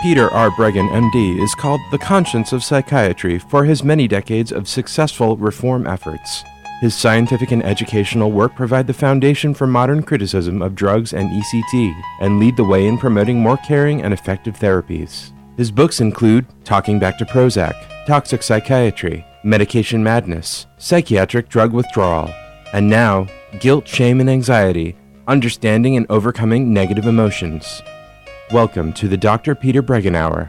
Peter R. Breggin, MD, is called the conscience of psychiatry for his many decades of successful reform efforts. His scientific and educational work provide the foundation for modern criticism of drugs and ECT and lead the way in promoting more caring and effective therapies. His books include Talking Back to Prozac, Toxic Psychiatry, Medication Madness, Psychiatric Drug Withdrawal, and now, Guilt, Shame, and Anxiety, Understanding and Overcoming Negative Emotions. Welcome to the Dr. Peter Breggin Hour.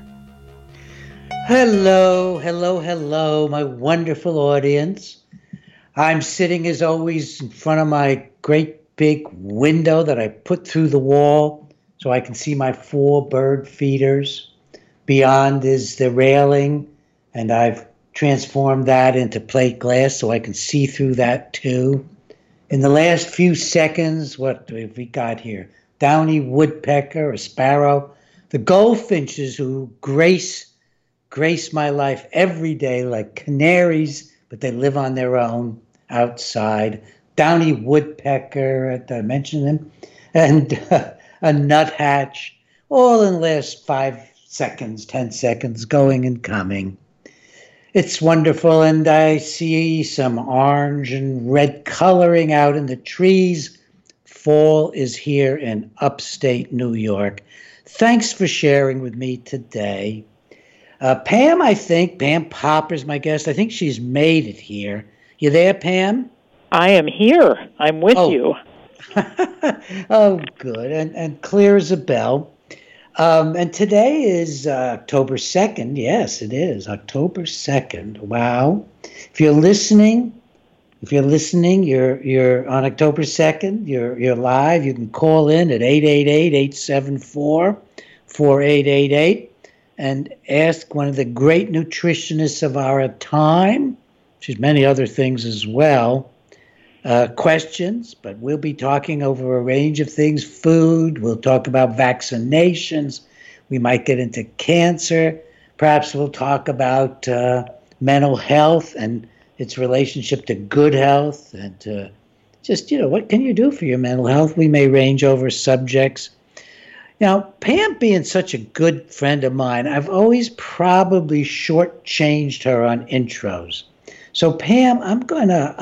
Hello, my wonderful audience. I'm sitting, as always, in front of my great big window that I put through the wall so I can see my 4 bird feeders. Beyond is the railing, and I've transformed that into plate glass so I can see through that too. In the last few seconds, what have we got here? Downy woodpecker, a sparrow, the goldfinches who grace my life every day like canaries, but they live on their own outside. Downy woodpecker, did I mention them? And a nuthatch, all in the last 5 seconds, 10 seconds, going and coming. It's wonderful, and I see some orange and red coloring out in the trees. Fall is here in upstate New York. Thanks for sharing with me today. Pam Popper's my guest. I think she's made it here. You there, Pam? I am here. I'm with you. Oh, good. And clear as a bell. And today is October 2nd. Yes, it is. October 2nd. Wow. If you're listening, you're on October 2nd, you're live. You can call in at 888-874-4888 and ask one of the great nutritionists of our time, she's many other things as well, questions, but we'll be talking over a range of things. Food, we'll talk about vaccinations, we might get into cancer, perhaps we'll talk about mental health and its relationship to good health and to just, what can you do for your mental health? We may range over subjects. Now, Pam being such a good friend of mine, I've always probably shortchanged her on intros. So Pam, I'm gonna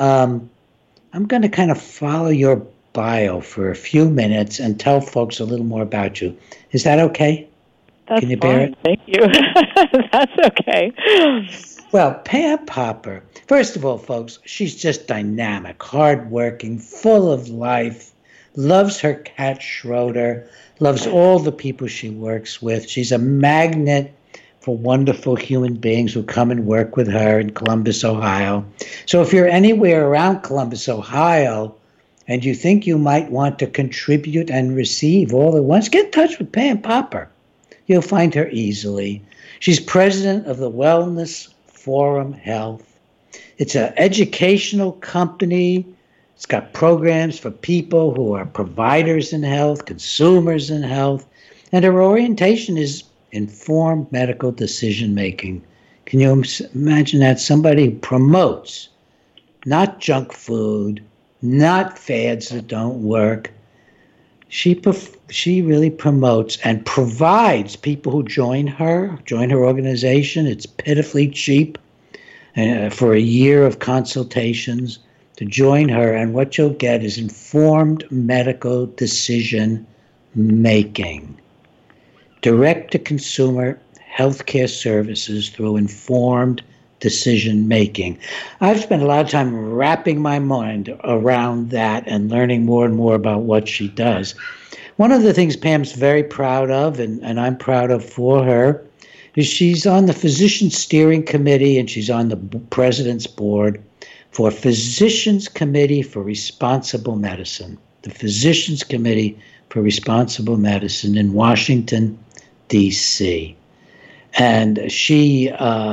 kind of follow your bio for a few minutes and tell folks a little more about you. Is that okay? That's Can you bear fine. it? Thank you. That's okay. Well, Pam Popper, first of all, folks, she's just dynamic, hardworking, full of life, loves her cat Schroeder, loves all the people she works with. She's a magnet for wonderful human beings who come and work with her in Columbus, Ohio. So if you're anywhere around Columbus, Ohio, and you think you might want to contribute and receive all at once, get in touch with Pam Popper. You'll find her easily. She's president of the Wellness Forum Health. It's an educational company. It's got programs for people who are providers in health, consumers in health, and her orientation is informed medical decision making. Can you imagine that? Somebody who promotes not junk food, not fads that don't work. She really promotes and provides people who join her organization. It's pitifully cheap for a year of consultations to join her. And what you'll get is informed medical decision making. Direct-to-consumer healthcare services through informed decision making. I've spent a lot of time wrapping my mind around that and learning more and more about what she does. One of the things Pam's very proud of, and I'm proud of for her, is she's on the Physician Steering Committee and she's on the President's Board for Physicians Committee for Responsible Medicine, the Physicians Committee for Responsible Medicine in Washington, D.C. And she's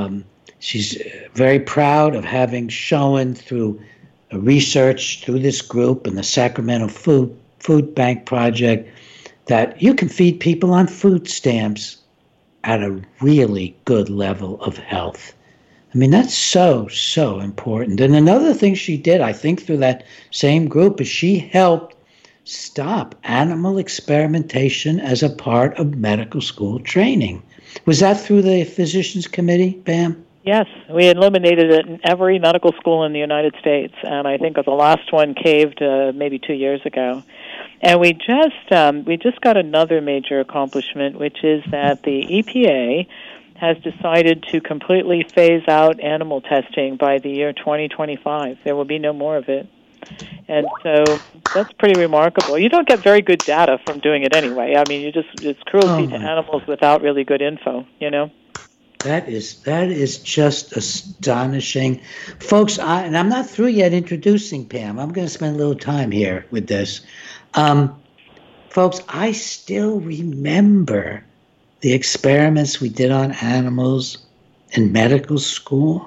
very proud of having shown through research through this group and the Sacramento Food Bank Project that you can feed people on food stamps at a really good level of health. I mean, that's so important. And another thing she did, I think, through that same group is she helped stop animal experimentation as a part of medical school training. Was that through the Physicians Committee, Pam? Yes, we eliminated it in every medical school in the United States, and I think the last one caved maybe 2 years ago. And we just got another major accomplishment, which is that the EPA has decided to completely phase out animal testing by the year 2025. There will be no more of it. And so that's pretty remarkable. You don't get very good data from doing it anyway. I mean, it's cruelty to animals without really good info, you know? That is just astonishing. Folks, and I'm not through yet introducing Pam. I'm going to spend a little time here with this. Folks, I still remember the experiments we did on animals in medical school.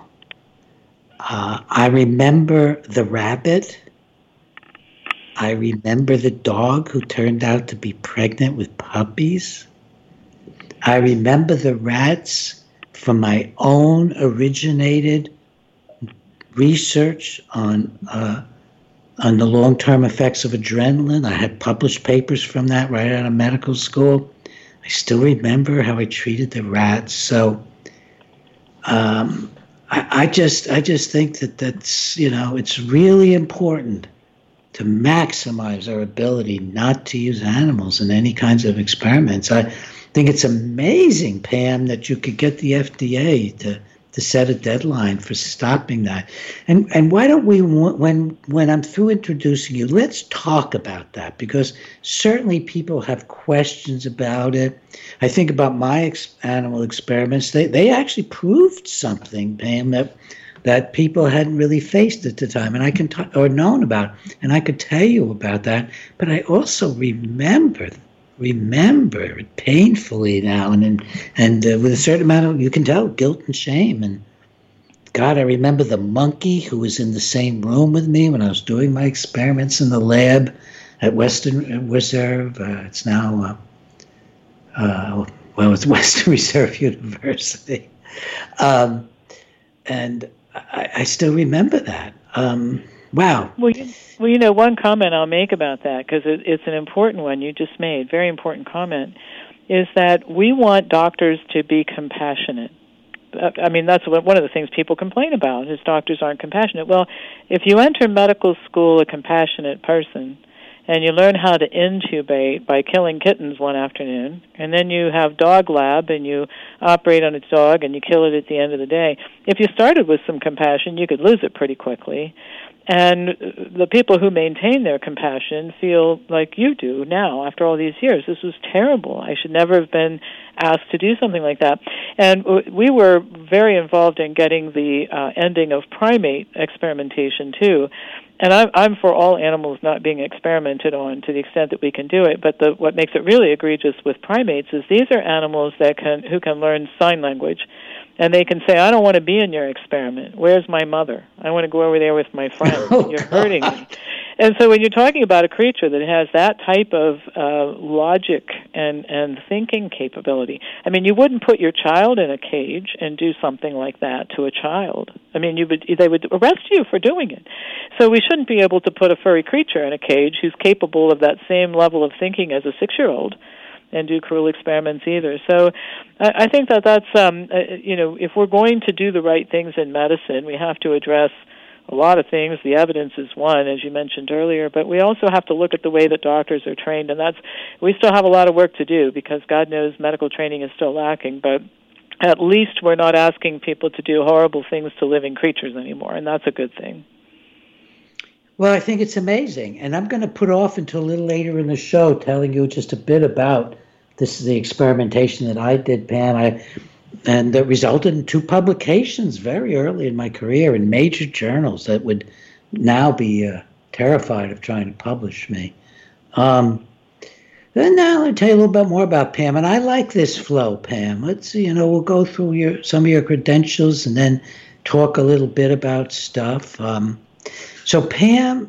I remember the rabbit. I remember the dog who turned out to be pregnant with puppies. I remember the rats from my own originated research on the long-term effects of adrenaline. I had published papers from that right out of medical school. I still remember how I treated the rats. So I just think that's, it's really important to maximize our ability not to use animals in any kinds of experiments. I think it's amazing, Pam, that you could get the FDA to set a deadline for stopping that. And why don't we, when I'm through introducing you, let's talk about that, because certainly people have questions about it. I think about my animal experiments. They actually proved something, Pam, that people hadn't really faced at the time, and I can or known about, and I could tell you about that. But I also remember it painfully now, and with a certain amount of, you can tell, guilt and shame. And God, I remember the monkey who was in the same room with me when I was doing my experiments in the lab at Western Reserve. It's now, it's Western Reserve University, and I still remember that. Wow. Well, one comment I'll make about that, because it's an important one you just made, very important comment, is that we want doctors to be compassionate. I mean, that's one of the things people complain about, is doctors aren't compassionate. Well, if you enter medical school a compassionate person, and you learn how to intubate by killing kittens one afternoon, and then you have dog lab and you operate on its dog and you kill it at the end of the day. If you started with some compassion, you could lose it pretty quickly. And the people who maintain their compassion feel like you do now after all these years. This was terrible. I should never have been asked to do something like that. And we were very involved in getting the ending of primate experimentation, too. And I'm for all animals not being experimented on to the extent that we can do it. But what makes it really egregious with primates is these are animals who can learn sign language. And they can say, I don't want to be in your experiment. Where's my mother? I want to go over there with my friends. You're hurting me. And so when you're talking about a creature that has that type of logic and thinking capability, I mean, you wouldn't put your child in a cage and do something like that to a child. I mean, they would arrest you for doing it. So we shouldn't be able to put a furry creature in a cage who's capable of that same level of thinking as a 6-year-old. And do cruel experiments either. So I think that's, if we're going to do the right things in medicine, we have to address a lot of things. The evidence is one, as you mentioned earlier, but we also have to look at the way that doctors are trained, and we still have a lot of work to do, because God knows medical training is still lacking, but at least we're not asking people to do horrible things to living creatures anymore, and that's a good thing. Well, I think it's amazing, and I'm going to put off until a little later in the show telling you just a bit about this is the experimentation that I did, Pam, and that resulted in 2 publications very early in my career in major journals that would now be terrified of trying to publish me. Then now let me tell you a little bit more about Pam, and I like this flow, Pam. Let's we'll go through some of your credentials and then talk a little bit about stuff. So Pam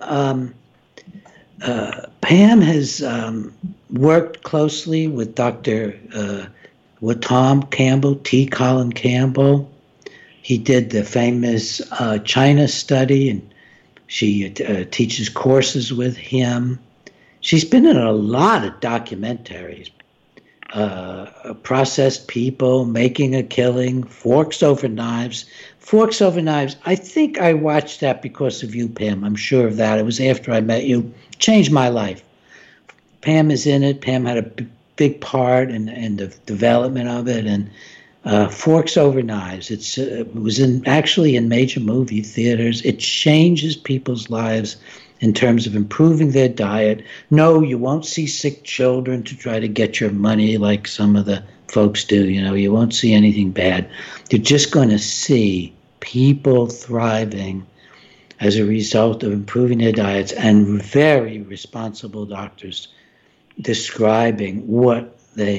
has worked closely with Dr. Tom Campbell, T. Colin Campbell. He did the famous China study, and she teaches courses with him. She's been in a lot of documentaries. processed people, making a killing, Forks Over Knives. Forks Over Knives, I think I watched that because of you, Pam. I'm sure of that. It was after I met you. Changed my life. Pam is in it. Pam had a big part in the development of it. And Forks Over Knives, it was actually in major movie theaters. It changes people's lives in terms of improving their diet. No, you won't see sick children to try to get your money like some of the folks do. You won't see anything bad. You're just going to see people thriving as a result of improving their diets, and very responsible doctors describing what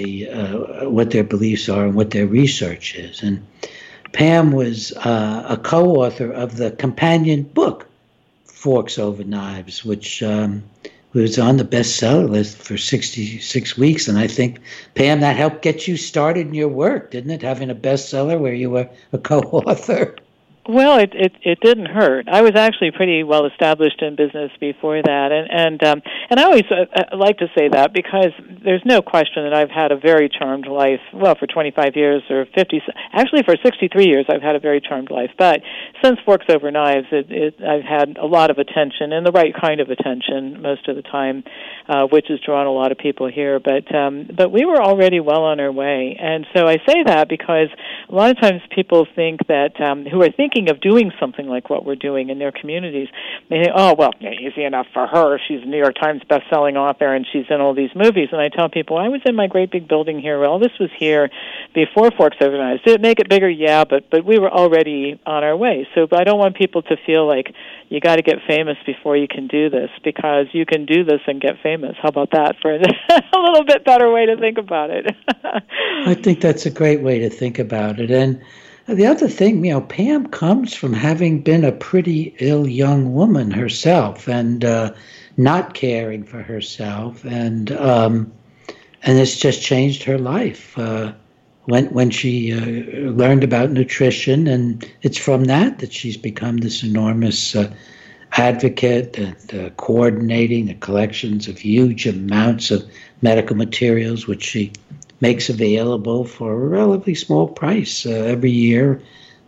their beliefs are and what their research is. And Pam was a co-author of the companion book, Forks Over Knives, which was on the bestseller list for 66 weeks. And I think, Pam, that helped get you started in your work, didn't it? Having a bestseller where you were a co-author. Well, it didn't hurt. I was actually pretty well established in business before that, and I always like to say that because there's no question that I've had a very charmed life. Well, for 25 years or 50, actually for 63 years, I've had a very charmed life. But since Forks Over Knives, I've had a lot of attention, and the right kind of attention most of the time, which has drawn a lot of people here. But we were already well on our way, and so I say that because a lot of times people think that who are thinking of doing something like what we're doing in their communities, they think, oh, well, easy enough for her. She's a New York Times best-selling author, and she's in all these movies. And I tell people, I was in my great big building here. Well, this was here before Forks Over Knives. Did it make it bigger? Yeah, but we were already on our way. So I don't want people to feel like you got to get famous before you can do this, because you can do this and get famous. How about that for a little bit better way to think about it? I think that's a great way to think about it. And the other thing, Pam comes from having been a pretty ill young woman herself, and not caring for herself, and it's just changed her life when she learned about nutrition, and it's from that she's become this enormous advocate and coordinating the collections of huge amounts of medical materials, which she makes available for a relatively small price every year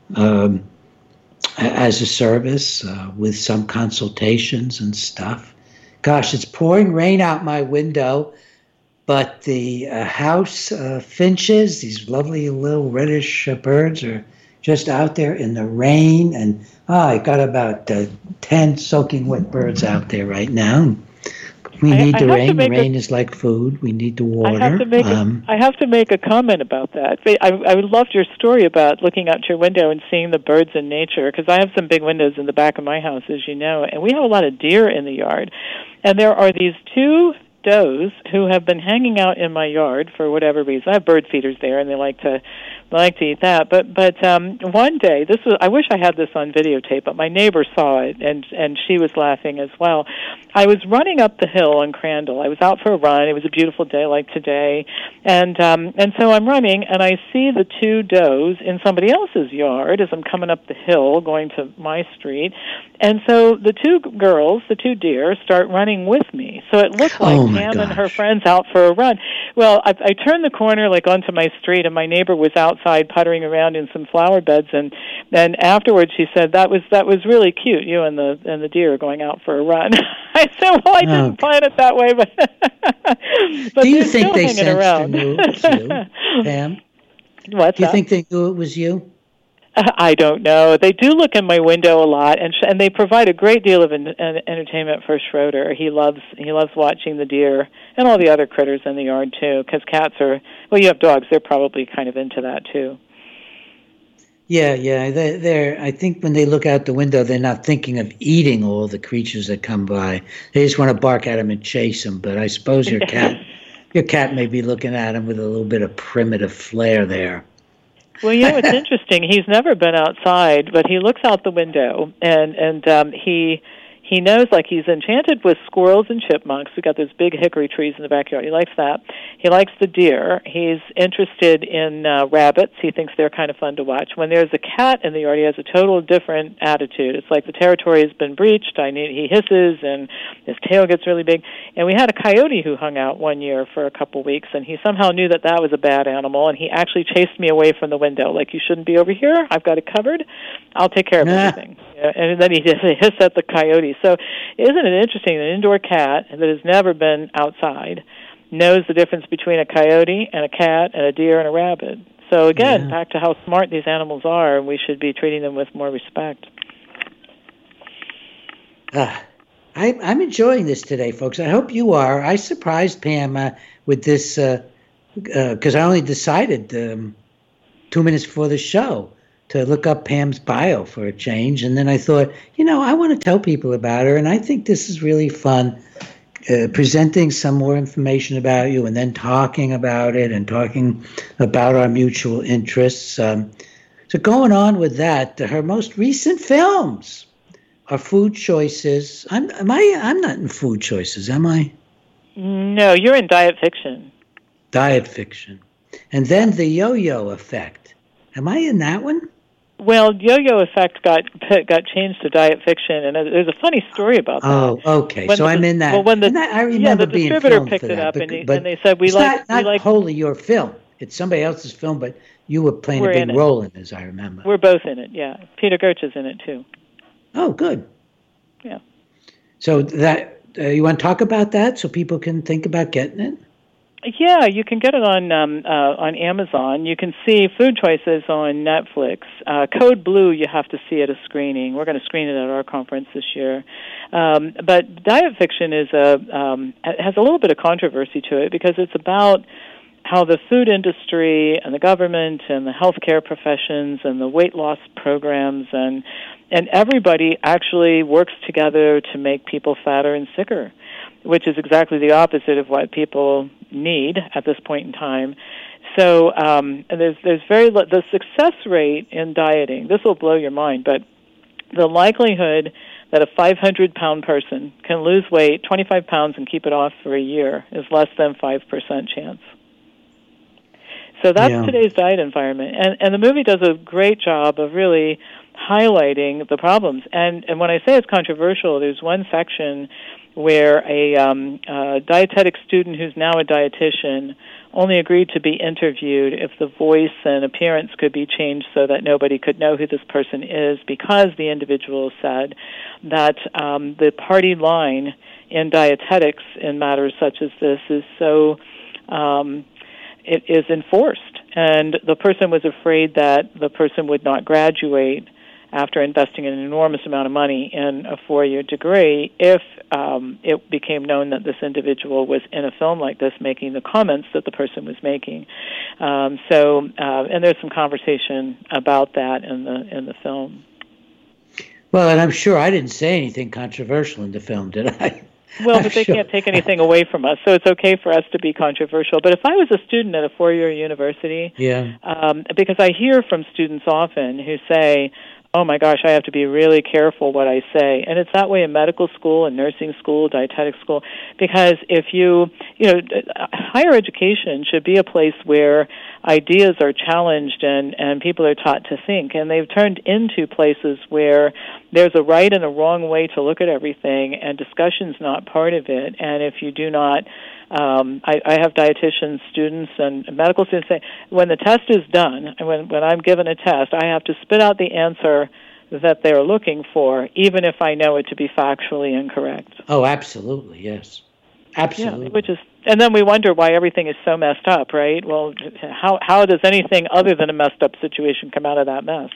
as a service with some consultations and stuff. Gosh, it's pouring rain out my window, but the house finches, these lovely little reddish birds, are just out there in the rain. And I got about 10 soaking wet birds out there right now. We need the rain. The rain is like food. We need the water. I have to make a comment about that. I loved your story about looking out your window and seeing the birds in nature, because I have some big windows in the back of my house, as you know, and we have a lot of deer in the yard. And there are these two does who have been hanging out in my yard for whatever reason. I have bird feeders there, and they like to eat that. But one day, I wish I had this on videotape, but my neighbor saw it, and she was laughing as well. I was running up the hill on Crandall. I was out for a run. It was a beautiful day like today, and so I'm running, and I see the two does in somebody else's yard as I'm coming up the hill going to my street. And so the two deer, start running with me. So it looked like Pam and her friends out for a run. Well, I turned the corner onto my street, and my neighbor was outside puttering around in some flower beds. And then afterwards, she said, "That was really cute. You and the deer are going out for a run." I said, "Well, I didn't plan it that way, but do you think they sensed and knew it was you, Pam? What's that? Do you think they knew it was you? I don't know. They do look in my window a lot, and they provide a great deal of entertainment for Schroeder. He loves watching the deer and all the other critters in the yard too. Because cats are, well, you have dogs. They're probably kind of into that too. Yeah. They're. I think when they look out the window, they're not thinking of eating all the creatures that come by. They just want to bark at them and chase them. But I suppose your cat may be looking at them with a little bit of primitive flair there. Well, it's interesting. He's never been outside, but he looks out the window, and he He knows, like, he's enchanted with squirrels and chipmunks. We've got those big hickory trees in the backyard. He likes that. He likes the deer. He's interested in rabbits. He thinks they're kind of fun to watch. When there's a cat in the yard, he has a total different attitude. It's like the territory has been breached. He hisses, and his tail gets really big. And we had a coyote who hung out one year for a couple weeks, and he somehow knew that was a bad animal, and he actually chased me away from the window. Like, you shouldn't be over here. I've got it covered. I'll take care of everything. And then he just hissed at the coyote. So isn't it interesting, an indoor cat that has never been outside knows the difference between a coyote and a cat and a deer and a rabbit. So again, back to how smart these animals are, and we should be treating them with more respect. I'm enjoying this today, folks. I hope you are. I surprised Pam with this because I only decided 2 minutes before the show to look up Pam's bio for a change. And then I thought, I want to tell people about her. And I think this is really fun, presenting some more information about you and then talking about it and talking about our mutual interests. So going on with that, her most recent films are Food Choices. I'm not in Food Choices, am I? No, you're in Diet Fiction. Diet Fiction. And then The Yo-Yo Effect. Am I in that one? Well, Yo-Yo Effect got changed to Diet Fiction, and there's a funny story about that. Oh, okay. So I'm in that. Well, when I remember the being distributor filmed picked for it that, up, but and they said we like wholly your film. It's somebody else's film, but you were playing a big role in it, as I remember. We're both in it. Yeah, Peter Gertz is in it too. Oh, good. Yeah. So that you want to talk about that so people can think about getting it? Yeah, you can get it on Amazon. You can see Food Choices on Netflix. Code Blue, you have to see at a screening. We're going to screen it at our conference this year. But Diet Fiction has a little bit of controversy to it because it's about how the food industry and the government and the healthcare professions and the weight loss programs and everybody actually works together to make people fatter and sicker, which is exactly the opposite of what people need at this point in time. So there's the success rate in dieting. This will blow your mind, but the likelihood that a 500-pound person can lose weight, 25 pounds, and keep it off for a year is less than 5% chance. So that's today's diet environment. And the movie does a great job of really highlighting the problems. And when I say it's controversial, there's one section where a dietetic student who's now a dietitian only agreed to be interviewed if the voice and appearance could be changed so that nobody could know who this person is, because the individual said that the party line in dietetics in matters such as this is so it is enforced. And the person was afraid that the person would not graduate after investing an enormous amount of money in a 4-year degree if it became known that this individual was in a film like this making the comments that the person was making. And there's some conversation about that in the film. Well, and I'm sure I didn't say anything controversial in the film, did I? Well, but they can't take anything away from us, so it's okay for us to be controversial. But if I was a student at a 4-year university, because I hear from students often who say, oh my gosh, I have to be really careful what I say. And it's that way in medical school and nursing school, dietetic school, because if higher education should be a place where ideas are challenged and people are taught to think. And they've turned into places where there's a right and a wrong way to look at everything, and discussion's not part of it. And if you do not, I have dietitian students and medical students say, when the test is done, and when I'm given a test, I have to spit out the answer that they're looking for, even if I know it to be factually incorrect. Oh, absolutely, yes. Absolutely. Yeah, and then we wonder why everything is so messed up, right? Well, how does anything other than a messed up situation come out of that mess?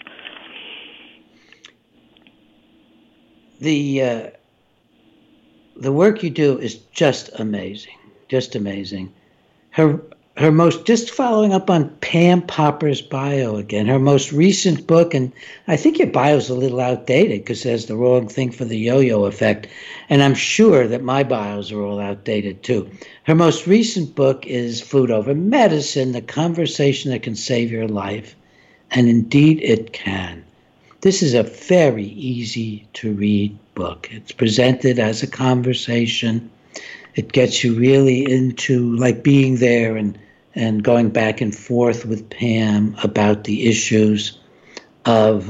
The work you do is just amazing. Just amazing. Her most, just following up on Pam Popper's bio again, her most recent book, and I think your bio's a little outdated because there's the wrong thing for the yo-yo effect, and I'm sure that my bios are all outdated too. Her most recent book is Food Over Medicine, the conversation that can save your life, and indeed it can. This is a very easy to read book. It's presented as a conversation. It gets you really into like being there and going back and forth with Pam about the issues of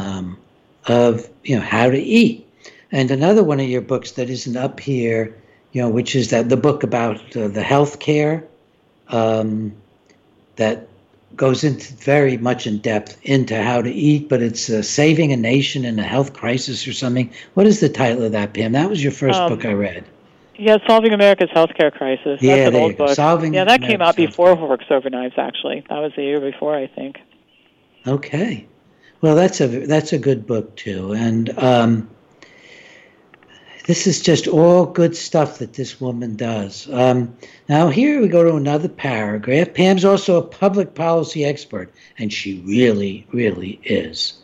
how to eat. And another one of your books that isn't up here, which is the book about the health care that goes into very much in depth into how to eat, but it's Saving a Nation in a Health Crisis or something. What is the title of that, Pam? That was your first book I read. Yeah, Solving America's Healthcare Crisis. That's an old book. That came out before Forks Over Knives, actually. That was the year before, I think. Okay. Well, that's a good book, too. And this is just all good stuff that this woman does. Now, here we go to another paragraph. Pam's also a public policy expert, and she really, really is.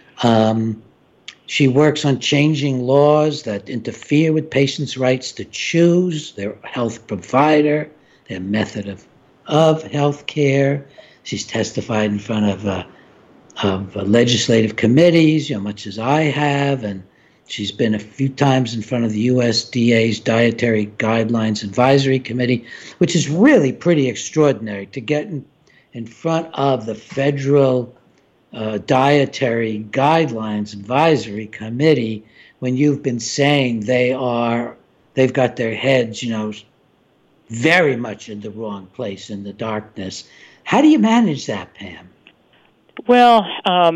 She works on changing laws that interfere with patients' rights to choose their health provider, their method of health care. She's testified in front of legislative committees, much as I have, and she's been a few times in front of the USDA's Dietary Guidelines Advisory Committee, which is really pretty extraordinary to get in front of the federal Dietary Guidelines Advisory Committee when you've been saying they've got their heads, very much in the wrong place, in the darkness. How do you manage that, Pam? Well,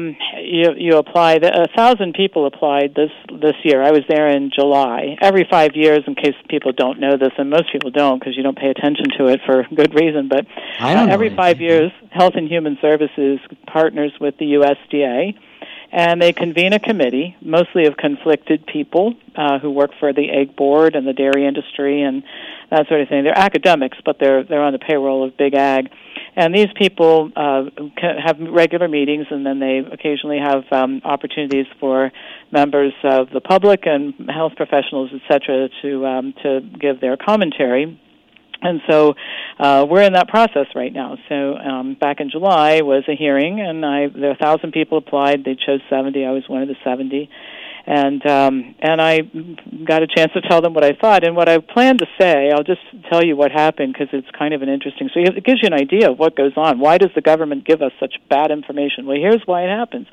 you applied. 1,000 people applied this year. I was there in July. Every 5 years, in case people don't know this, and most people don't because you don't pay attention to it for good reason, but every 5 years, Health and Human Services partners with the USDA, and they convene a committee, mostly of conflicted people who work for the egg board and the dairy industry and that sort of thing. They're academics, but they're on the payroll of Big Ag. And these people have regular meetings, and then they occasionally have opportunities for members of the public and health professionals, et cetera, to give their commentary. And so we're in that process right now. So back in July was a hearing, and there 1,000 people applied. They chose 70. I was one of the 70. And I got a chance to tell them what I thought. And what I planned to say, I'll just tell you what happened because it's kind of an interesting. So it gives you an idea of what goes on. Why does the government give us such bad information? Well, here's why it happens.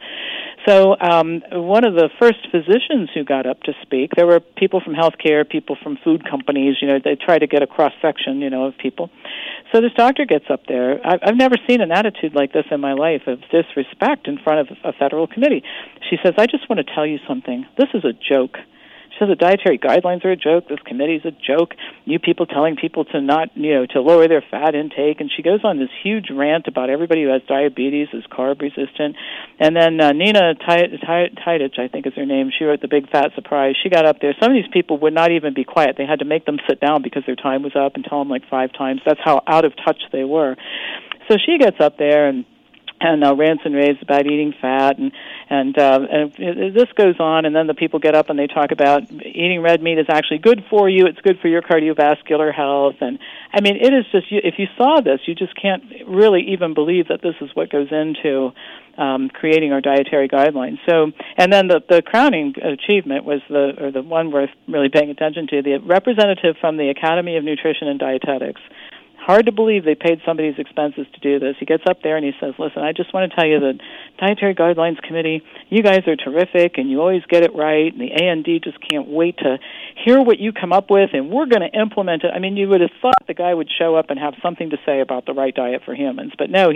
So one of the first physicians who got up to speak, there were people from healthcare, people from food companies. They try to get a cross-section, of people. So this doctor gets up there. I've never seen an attitude like this in my life of disrespect in front of a federal committee. She says, I just want to tell you something. This is a joke. She says the dietary guidelines are a joke. This committee is a joke. You people telling people to not, to lower their fat intake. And she goes on this huge rant about everybody who has diabetes is carb resistant. And then Nina Tidich, I think is her name, she wrote The Big Fat Surprise. She got up there. Some of these people would not even be quiet. They had to make them sit down because their time was up and tell them like 5 times. That's how out of touch they were. So she gets up there and rants and raves about eating fat, and this goes on, and then the people get up and they talk about eating red meat is actually good for you. It's good for your cardiovascular health, and I mean, it is just if you saw this, you just can't really even believe that this is what goes into creating our dietary guidelines. So, and then the crowning achievement was the one worth really paying attention to, the representative from the Academy of Nutrition and Dietetics. Hard to believe they paid somebody's expenses to do this. He gets up there and he says, listen, I just want to tell you the Dietary Guidelines Committee, you guys are terrific and you always get it right, and the A&D just can't wait to hear what you come up with, and we're going to implement it. I mean, you would have thought the guy would show up and have something to say about the right diet for humans, but no,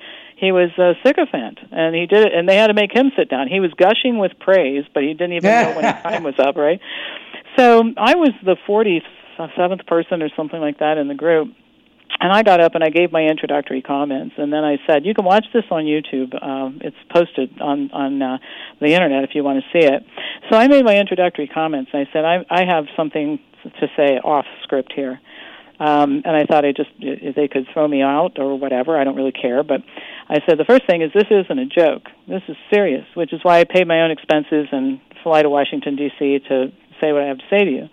he was a sycophant, and he did it, and they had to make him sit down. He was gushing with praise, but he didn't even know when his time was up, right? So I was the 47th person or something like that in the group. And I got up and I gave my introductory comments, and then I said, you can watch this on YouTube. It's posted on the Internet if you want to see it. So I made my introductory comments, and I said, I have something to say off script here. And I thought they could throw me out or whatever. I don't really care. But I said, the first thing is this isn't a joke. This is serious, which is why I paid my own expenses and fly to Washington, D.C. to say what I have to say to you.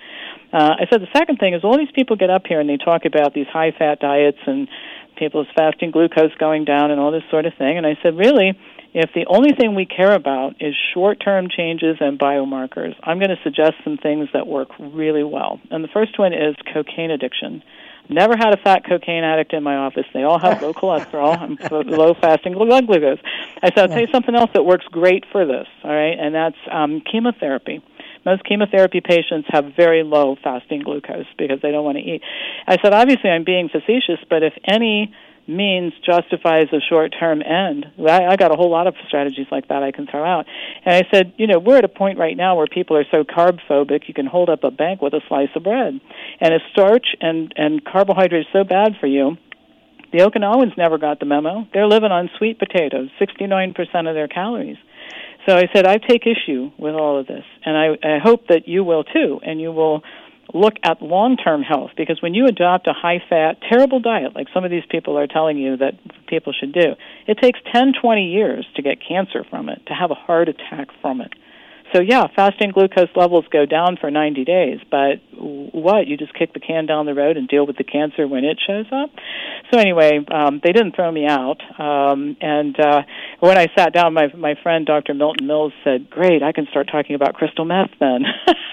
I said the second thing is all these people get up here and they talk about these high-fat diets and people's fasting glucose going down and all this sort of thing. And I said, really, if the only thing we care about is short-term changes and biomarkers, I'm going to suggest some things that work really well. And the first one is cocaine addiction. Never had a fat cocaine addict in my office. They all have low cholesterol and low fasting blood glucose. I said, I'll tell you something else that works great for this, all right, and that's chemotherapy. Most chemotherapy patients have very low fasting glucose because they don't want to eat. I said, obviously, I'm being facetious, but if any means justifies a short-term end, I got a whole lot of strategies like that I can throw out. And I said, we're at a point right now where people are so carb-phobic, you can hold up a bank with a slice of bread. And if starch and carbohydrate is so bad for you, the Okinawans never got the memo. They're living on sweet potatoes, 69% of their calories. So I said, I take issue with all of this, and I hope that you will too, and you will look at long-term health, because when you adopt a high-fat, terrible diet, like some of these people are telling you that people should do, it takes 10, 20 years to get cancer from it, to have a heart attack from it. So, yeah, fasting glucose levels go down for 90 days, but what? You just kick the can down the road and deal with the cancer when it shows up? So anyway, they didn't throw me out. And when I sat down, my friend Dr. Milton Mills said, great, I can start talking about crystal meth then.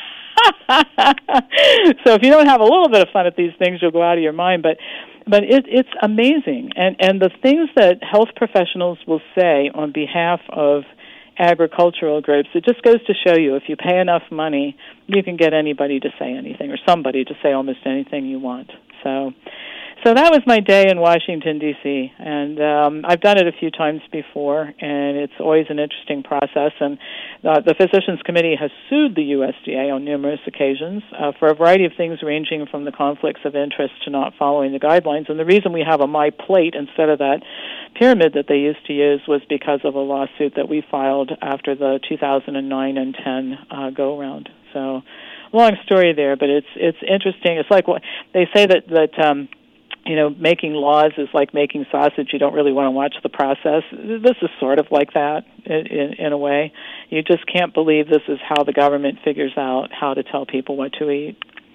So if you don't have a little bit of fun at these things, you'll go out of your mind. But it's amazing. And the things that health professionals will say on behalf of agricultural groups, it just goes to show you, if you pay enough money, you can get anybody to say anything, or somebody to say almost anything you want. So that was my day in Washington, D.C., and I've done it a few times before, and it's always an interesting process. And the Physicians Committee has sued the USDA on numerous occasions for a variety of things, ranging from the conflicts of interest to not following the guidelines. And the reason we have a My Plate instead of that pyramid that they used to use was because of a lawsuit that we filed after the 2009 and 10 go-around. So, long story there, but it's interesting. It's like what they say that making laws is like making sausage. You don't really want to watch the process. This is sort of like that in a way. You just can't believe this is how the government figures out how to tell people what to eat.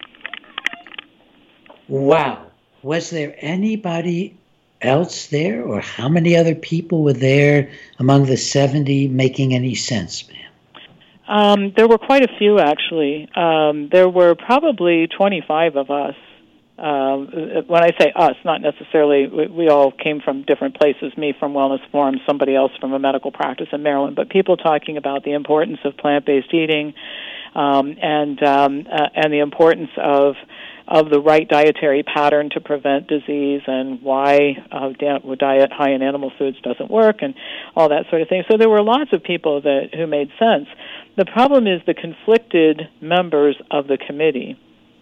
Wow. Was there anybody else there, or how many other people were there among the 70 making any sense, ma'am? There were quite a few, actually. There were probably 25 of us. When I say us, not necessarily, we all came from different places, me from Wellness Forum, somebody else from a medical practice in Maryland, but people talking about the importance of plant-based eating and the importance of the right dietary pattern to prevent disease, and why diet high in animal foods doesn't work, and all that sort of thing. So there were lots of people who made sense. The problem is the conflicted members of the committee.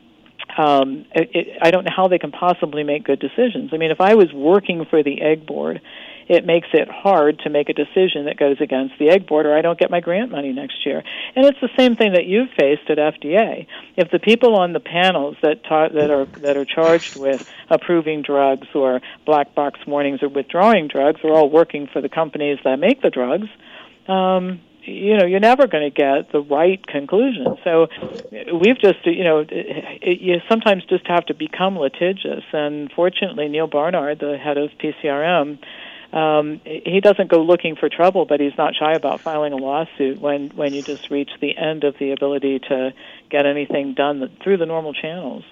I don't know how they can possibly make good decisions. I mean, if I was working for the Egg Board, it makes it hard to make a decision that goes against the Egg Board, or I don't get my grant money next year. And it's the same thing that you've faced at FDA. If the people on the panels that are charged with approving drugs or black box warnings or withdrawing drugs are all working for the companies that make the drugs, you're never going to get the right conclusion. So we've just, you sometimes just have to become litigious. And fortunately, Neil Barnard, the head of PCRM, he doesn't go looking for trouble, but he's not shy about filing a lawsuit when you just reach the end of the ability to get anything done through the normal channels.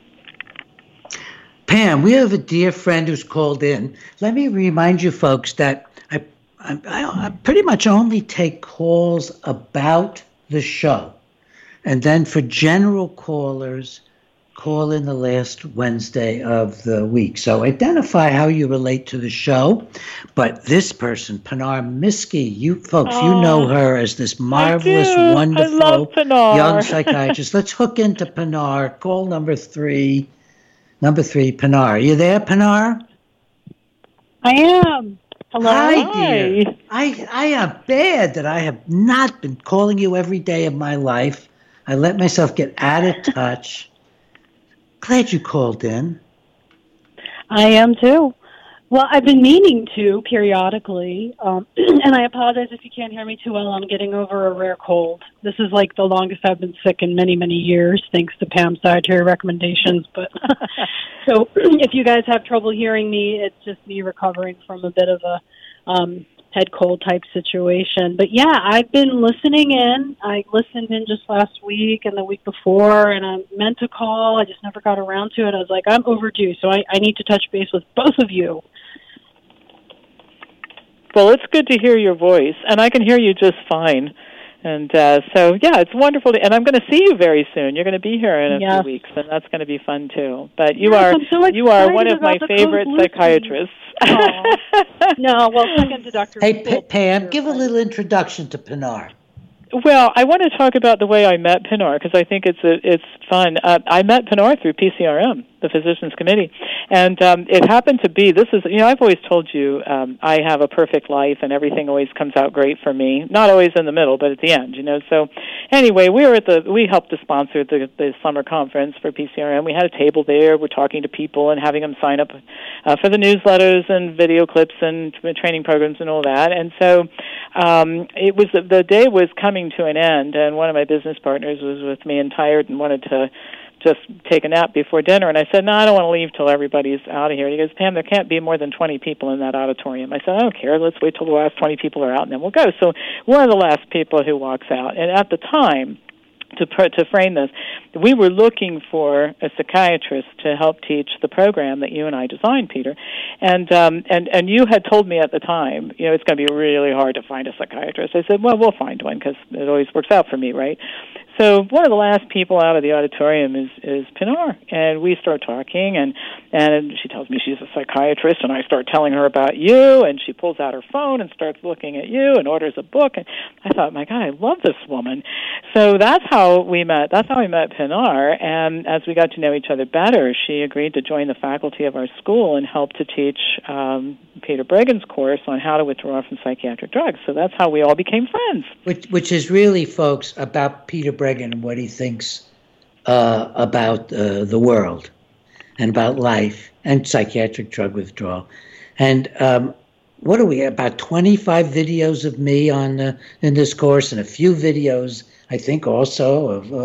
Pam, we have a dear friend who's called in. Let me remind you folks that I pretty much only take calls about the show. And then for general callers, call in the last Wednesday of the week. So identify how you relate to the show. But this person, Pinar Miski, you folks, you know her as this marvelous, wonderful young psychiatrist. Let's hook into Pinar. Call number three. Number 3, Pinar. Are you there, Pinar? I am. Hello. Hi, dear. I am bad that I have not been calling you every day of my life. I let myself get out of touch. Glad you called in. I am too. Well, I've been meaning to periodically, and I apologize if you can't hear me too well. I'm getting over a rare cold. This is like the longest I've been sick in many, many years, thanks to Pam's dietary recommendations. But so if you guys have trouble hearing me, it's just me recovering from a bit of a head cold type situation. But yeah, I've been listening in. I listened in just last week and the week before, and I meant to call. I just never got around to it. I was like, I'm overdue, so I need to touch base with both of you. Well, it's good to hear your voice, and I can hear you just fine. And so, yeah, it's wonderful. And I'm going to see you very soon. You're going to be here in a few weeks, and that's going to be fun, too. But you are one of my favorite psychiatrists. No, well, second to Dr. Hey, Pam, give a little introduction to Pinar. Well, I want to talk about the way I met Pinar, because I think it's fun. I met Pinar through PCRM, the Physicians Committee, and it happened to be, I've always told you I have a perfect life and everything always comes out great for me. Not always in the middle, but at the end, So anyway, we helped to sponsor the summer conference for PCRM. We had a table there. We're talking to people and having them sign up for the newsletters and video clips and training programs and all that. And so the day was coming to an end, and one of my business partners was with me and tired and wanted to just take a nap before dinner. And I said, no, I don't want to leave till everybody's out of here. And he goes, Pam, there can't be more than 20 people in that auditorium. I said, I don't care. Let's wait till the last 20 people are out, and then we'll go. So one of the last people who walks out. And at the time, to frame this, we were looking for a psychiatrist to help teach the program that you and I designed, Peter. And you had told me at the time, it's going to be really hard to find a psychiatrist. I said, well, we'll find one because it always works out for me, right? So one of the last people out of the auditorium is Pinar, and we start talking, and she tells me she's a psychiatrist, and I start telling her about you, and she pulls out her phone and starts looking at you and orders a book, and I thought, my God, I love this woman. So that's how we met. That's how we met Pinar, and as we got to know each other better, she agreed to join the faculty of our school and help to teach Peter Bregin's course on how to withdraw from psychiatric drugs. So that's how we all became friends. Which is really, folks, about Peter Breggin and what he thinks about the world and about life and psychiatric drug withdrawal. And what are we, about 25 videos of me in this course, and a few videos, I think, also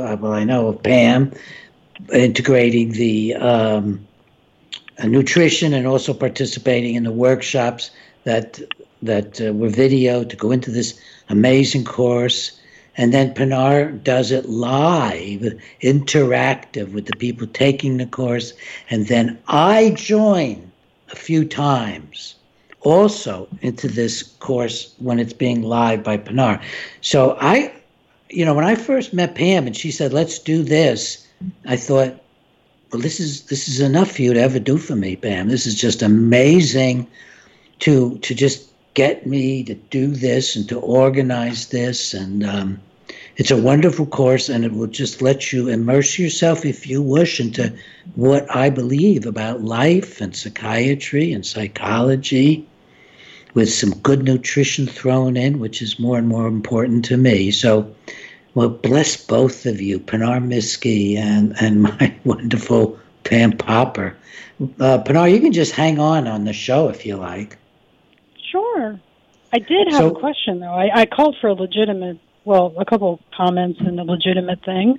of Pam integrating the nutrition and also participating in the workshops that were video to go into this amazing course. And then Pinar does it live, interactive with the people taking the course. And then I join a few times also into this course when it's being live by Pinar. So when I first met Pam and she said, let's do this, I thought, well, this is enough for you to ever do for me, Pam. This is just amazing to just get me to do this and to organize this. And it's a wonderful course, and it will just let you immerse yourself, if you wish, into what I believe about life and psychiatry and psychology, with some good nutrition thrown in, which is more and more important to me. So, well, bless both of you, Pinar Miski and my wonderful Pam Popper. Pinar, you can just hang on the show if you like. Sure. I did have a question, though. I called for a couple comments and a legitimate thing.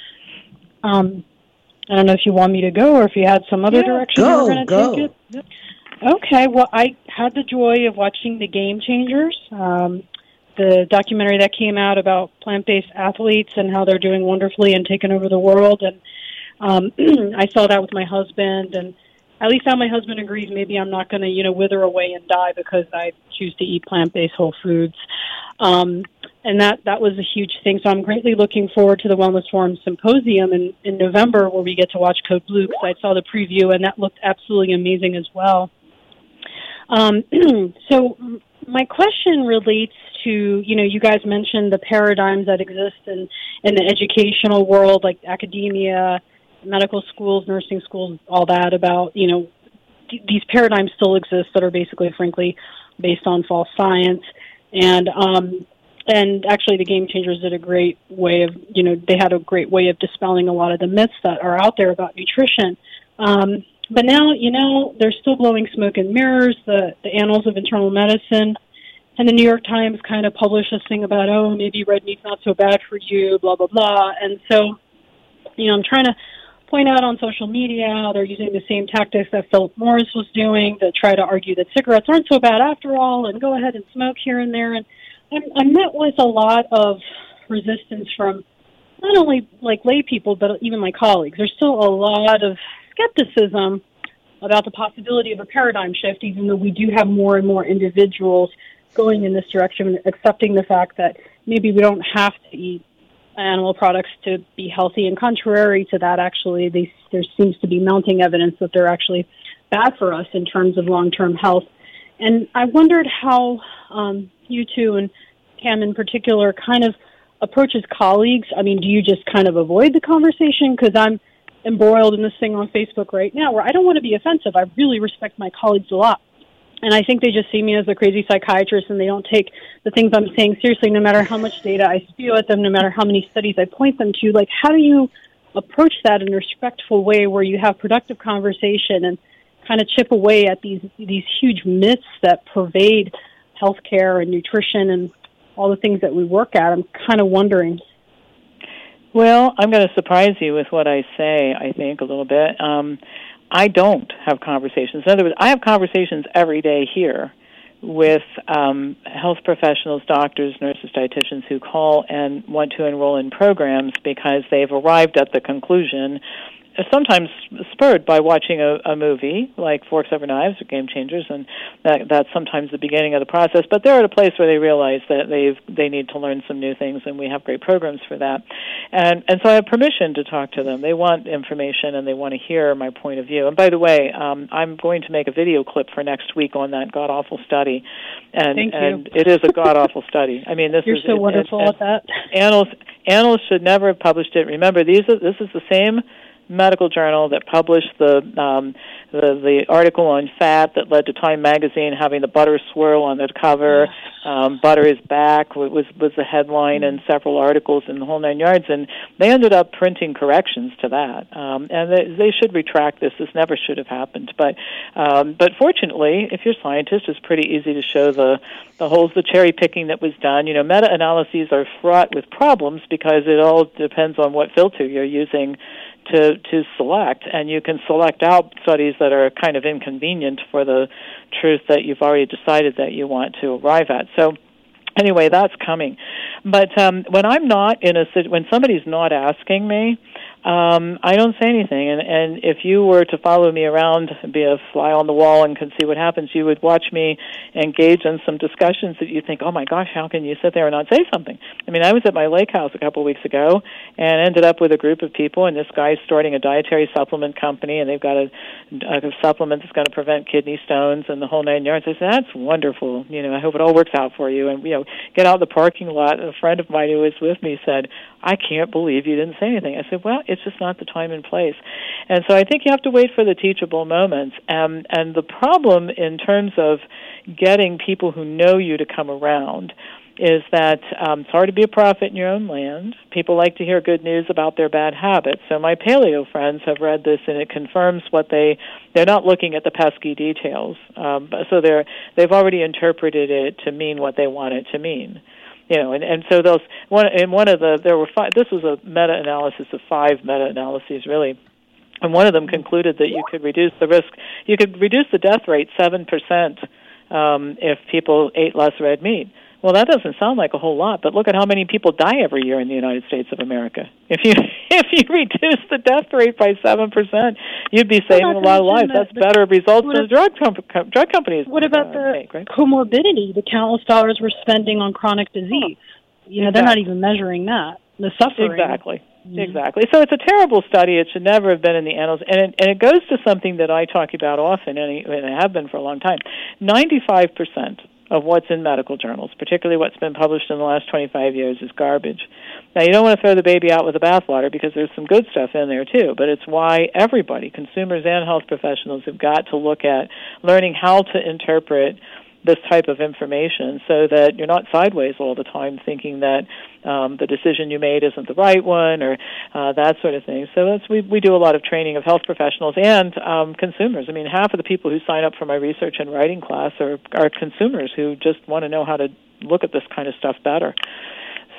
I don't know if you want me to go or if you had some other direction you were going to take it. Okay, well, I had the joy of watching The Game Changers, the documentary that came out about plant-based athletes and how they're doing wonderfully and taking over the world. And I saw that with my husband, and at least now my husband agrees maybe I'm not going to, wither away and die because I choose to eat plant-based whole foods. And that was a huge thing. So I'm greatly looking forward to the Wellness Forum Symposium in November, where we get to watch Code Blue, because I saw the preview, and that looked absolutely amazing as well. So my question relates to, you guys mentioned the paradigms that exist in the educational world, like academia, medical schools, nursing schools, all that about, these paradigms still exist that are basically, frankly, based on false science. And actually the Game Changers did a great way of, they had a great way of dispelling a lot of the myths that are out there about nutrition. But now, they're still blowing smoke and mirrors. The Annals of Internal Medicine and the New York Times kind of published this thing about, maybe red meat's not so bad for you, blah, blah, blah. And so, I'm trying to point out on social media how they're using the same tactics that Philip Morris was doing to try to argue that cigarettes aren't so bad after all, and go ahead and smoke here and there. And I'm met with a lot of resistance from not only like lay people, but even my colleagues. There's still a lot of skepticism about the possibility of a paradigm shift, even though we do have more and more individuals going in this direction, accepting the fact that maybe we don't have to eat animal products to be healthy. And contrary to that, actually, there seems to be mounting evidence that they're actually bad for us in terms of long-term health. And I wondered how you two, and Pam in particular, kind of approaches colleagues. I mean, do you just kind of avoid the conversation? Because I'm embroiled in this thing on Facebook right now where I don't want to be offensive. I really respect my colleagues a lot. And I think they just see me as a crazy psychiatrist, and they don't take the things I'm saying seriously, no matter how much data I spew at them, no matter how many studies I point them to. Like, how do you approach that in a respectful way where you have productive conversation and kind of chip away at these huge myths that pervade healthcare and nutrition and all the things that we work at? I'm kind of wondering. Well, I'm going to surprise you with what I say, I think, a little bit. I don't have conversations. In other words, I have conversations every day here with health professionals, doctors, nurses, dietitians who call and want to enroll in programs because they've arrived at the conclusion, sometimes spurred by watching a movie like Forks Over Knives or Game Changers, and that's sometimes the beginning of the process. But they're at a place where they realize that they need to learn some new things, and we have great programs for that. And so I have permission to talk to them. They want information, and they want to hear my point of view. And by the way, I'm going to make a video clip for next week on that god-awful study. And it is a god-awful study. I mean, You're so wonderful at that. Annals should never have published it. Remember, this is the same medical journal that published the article on fat that led to Time magazine having the butter swirl on the cover. Butter is back was the headline, and several articles in the whole 9 yards. And they ended up printing corrections to that. And they should retract this. This never should have happened. But fortunately, if you're a scientist, it's pretty easy to show the holes, the cherry picking that was done. You know, meta-analyses are fraught with problems because it all depends on what filter you're using to select, and you can select out studies that are kind of inconvenient for the truth that you've already decided that you want to arrive at. So anyway, that's coming. But when I'm not when somebody's not asking me, I don't say anything. And if you were to follow me around and be a fly on the wall and can see what happens, you would watch me engage in some discussions that you think, oh my gosh, how can you sit there and not say something? I mean, I was at my lake house a couple of weeks ago and ended up with a group of people, and this guy's starting a dietary supplement company, and they've got a supplement that's going to prevent kidney stones and the whole 9 yards. I said, that's wonderful. You know, I hope it all works out for you. And, you know, get out of the parking lot. A friend of mine who was with me said, I can't believe you didn't say anything. I said, well, it's just not the time and place. And so I think you have to wait for the teachable moments. And the problem in terms of getting people who know you to come around is that it's hard to be a prophet in your own land. People like to hear good news about their bad habits. So my paleo friends have read this, and it confirms what they're not looking at the pesky details. So they've already interpreted it to mean what they want it to mean. You know, and so there were five. This was a meta-analysis of 5 meta-analyses, really, and one of them concluded that you could reduce the death rate 7% if people ate less red meat. Well, that doesn't sound like a whole lot, but look at how many people die every year in the United States of America. If you reduce the death rate by 7%, you'd be saving a lot of lives. That's better results than the drug companies. What about the comorbidity, the countless dollars we're spending on chronic disease? You know, they're not even measuring that, the suffering. Exactly. Mm-hmm. Exactly. So it's a terrible study. It should never have been in the annals. And it goes to something that I talk about often, and I have been for a long time. 95% of what's in medical journals, particularly what's been published in the last 25 years, is garbage. Now, you don't want to throw the baby out with the bathwater because there's some good stuff in there, too, but it's why everybody, consumers and health professionals, have got to look at learning how to interpret this type of information so that you're not sideways all the time thinking that the decision you made isn't the right one or that sort of thing. So we do a lot of training of health professionals and consumers. I mean, half of the people who sign up for my research and writing class are consumers who just want to know how to look at this kind of stuff better.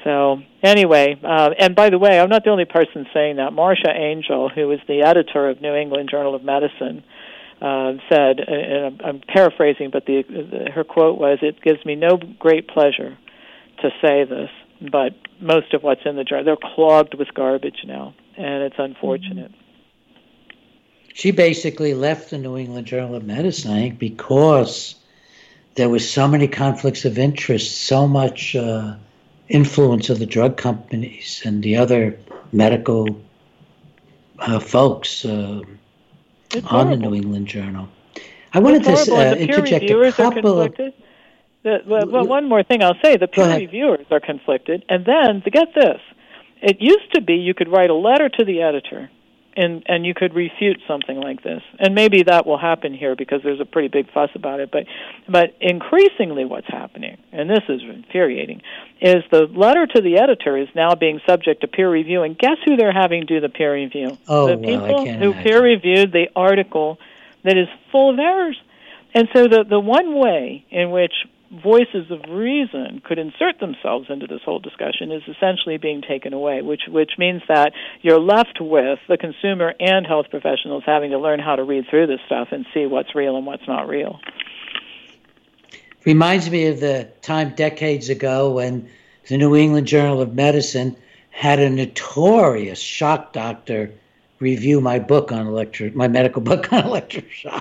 So anyway, and by the way, I'm not the only person saying that. Marcia Angel, who is the editor of New England Journal of Medicine, said, and I'm paraphrasing, but her quote was, "It gives me no great pleasure to say this, but most of what's in the journal, they're clogged with garbage now, and it's unfortunate." She basically left the New England Journal of Medicine, I think, because there was so many conflicts of interest, so much influence of the drug companies and the other medical folks on the New England Journal. I wanted to interject a couple of... Well, one more thing I'll say. The peer reviewers are conflicted. And then, get this, it used to be you could write a letter to the editor and you could refute something like this. And maybe that will happen here because there's a pretty big fuss about it. But increasingly what's happening, and this is infuriating, is the letter to the editor is now being subject to peer review. And guess who they're having do the peer review? The people who peer reviewed the article that is full of errors. And so the one way in which voices of reason could insert themselves into this whole discussion is essentially being taken away, which means that you're left with the consumer and health professionals having to learn how to read through this stuff and see what's real and what's not real. Reminds me of the time decades ago when the New England Journal of Medicine had a notorious shock doctor review my book on my medical book on electroshock.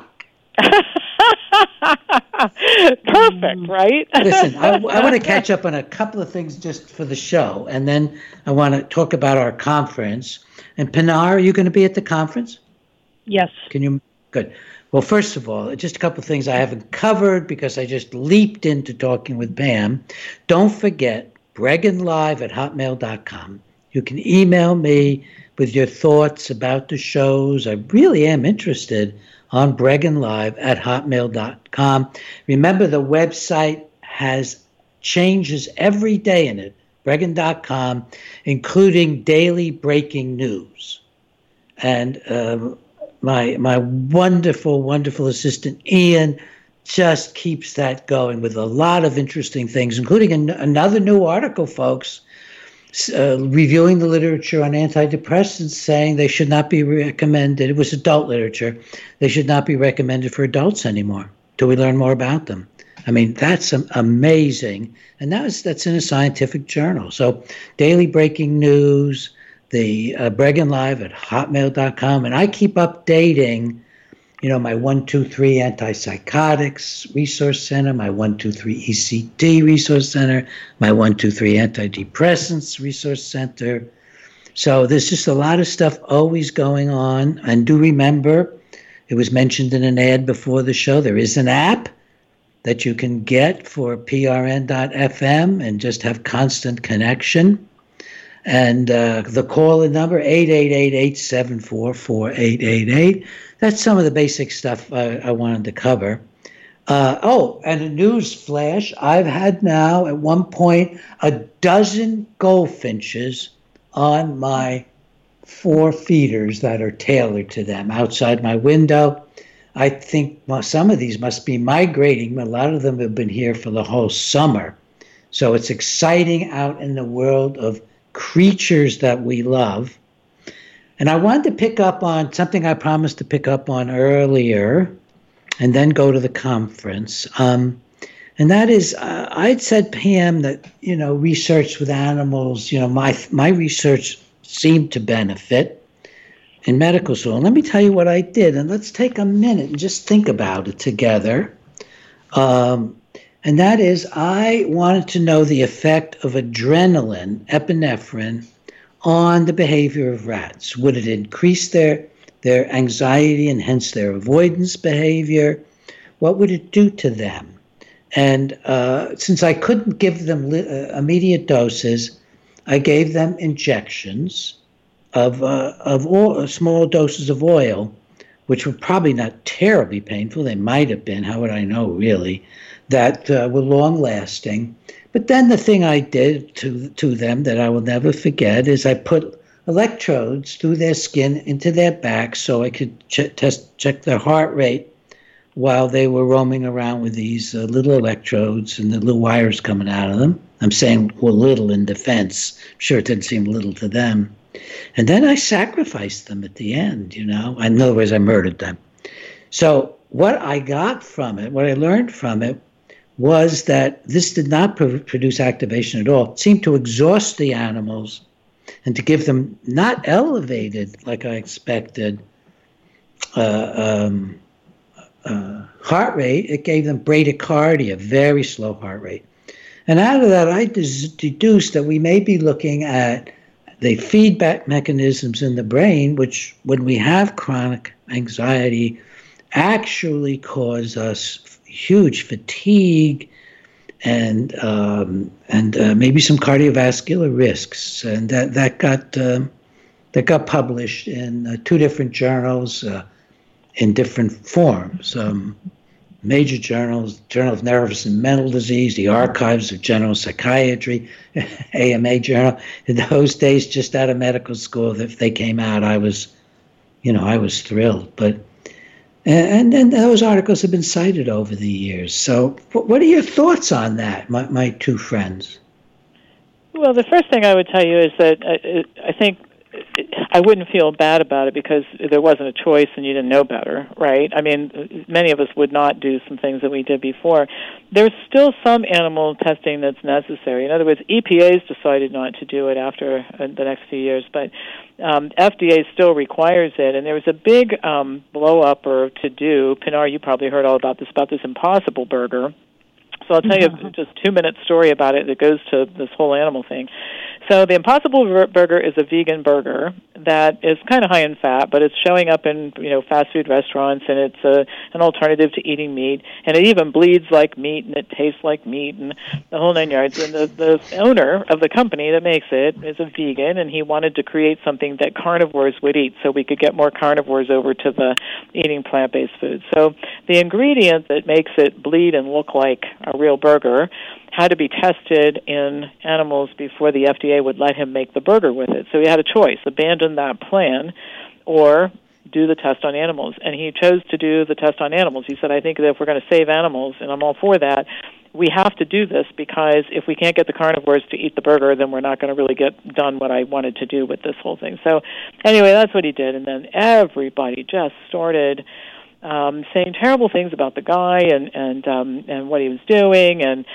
Perfect, right? Listen, I want to catch up on a couple of things just for the show, and then I want to talk about our conference. And Pinar, are you going to be at the conference? Yes. Can you? Good. Well, first of all, just a couple of things I haven't covered because I just leaped into talking with Pam. Don't forget, bregenlive@hotmail.com. You can email me with your thoughts about the shows. I really am interested on bregenlive@hotmail.com. Remember, the website has changes every day in it, Bregan.com, including daily breaking news. And my wonderful, wonderful assistant, Ian, just keeps that going with a lot of interesting things, including another new article, folks, reviewing the literature on antidepressants, saying they should not be recommended. It was adult literature. They should not be recommended for adults anymore till we learn more about them. I mean, that's amazing. And that's in a scientific journal. So daily breaking news, the Bregan Live at hotmail.com. And I keep updating, my 123 Antipsychotics Resource Center, my 123 ECD Resource Center, my 123 Antidepressants Resource Center. So there's just a lot of stuff always going on. And do remember, it was mentioned in an ad before the show, there is an app that you can get for PRN.FM and just have constant connection. And the call-in number, 888-874-4888. That's some of the basic stuff I wanted to cover. And a news flash. I've had now, at one point, 12 goldfinches on my 4 feeders that are tailored to them outside my window. I think some of these must be migrating. A lot of them have been here for the whole summer. So it's exciting out in the world of creatures that we love. And I wanted to pick up on something I promised to pick up on earlier and then go to the conference. And that is, I'd said, Pam, that, research with animals, my research seemed to benefit in medical school. And let me tell you what I did. And let's take a minute and just think about it together. And that is, I wanted to know the effect of adrenaline, epinephrine, on the behavior of rats. Would it increase their anxiety and hence their avoidance behavior? What would it do to them? And since I couldn't give them immediate doses, I gave them injections of small doses of oil, which were probably not terribly painful. They might have been. How would I know, really? That were long-lasting. But then the thing I did to them that I will never forget is I put electrodes through their skin into their back so I could check their heart rate while they were roaming around with these little electrodes and the little wires coming out of them. I'm saying, well, little in defense. I'm sure it didn't seem little to them. And then I sacrificed them at the end, In other words, I murdered them. So what I got from it, what I learned from it, was that this did not produce activation at all. It seemed to exhaust the animals and to give them not elevated, like I expected, heart rate. It gave them bradycardia, very slow heart rate. And out of that, I deduced that we may be looking at the feedback mechanisms in the brain, which, when we have chronic anxiety, actually cause us huge fatigue and maybe some cardiovascular risks. And that got published in 2 different journals in different forms. Major journals, Journal of Nervous and Mental Disease, the Archives of General Psychiatry, AMA Journal. In those days, just out of medical school, if they came out, I was thrilled. But and then those articles have been cited over the years. So what are your thoughts on that, my 2 friends? Well, the first thing I would tell you is that I think I wouldn't feel bad about it because there wasn't a choice and you didn't know better, right? I mean, many of us would not do some things that we did before. There's still some animal testing that's necessary. In other words, EPA's decided not to do it after the next few years, but FDA still requires it. And there was a big blow-up or to-do. Pinar, you probably heard all about this Impossible Burger. So I'll tell you just a 2-minute story about it that goes to this whole animal thing. So the Impossible Burger is a vegan burger that is kind of high in fat, but it's showing up in fast food restaurants, and it's an alternative to eating meat, and it even bleeds like meat, and it tastes like meat, and the whole 9 yards. And the owner of the company that makes it is a vegan, and he wanted to create something that carnivores would eat, so we could get more carnivores over to the eating plant-based foods. So the ingredient that makes it bleed and look like a real burger had to be tested in animals before the FDA would let him make the burger with it. So he had a choice: abandon that plan or do the test on animals. And he chose to do the test on animals. He said, I think that if we're going to save animals, and I'm all for that, we have to do this, because if we can't get the carnivores to eat the burger, then we're not going to really get done what I wanted to do with this whole thing. So anyway, that's what he did. And then everybody just started saying terrible things about the guy and what he was doing, and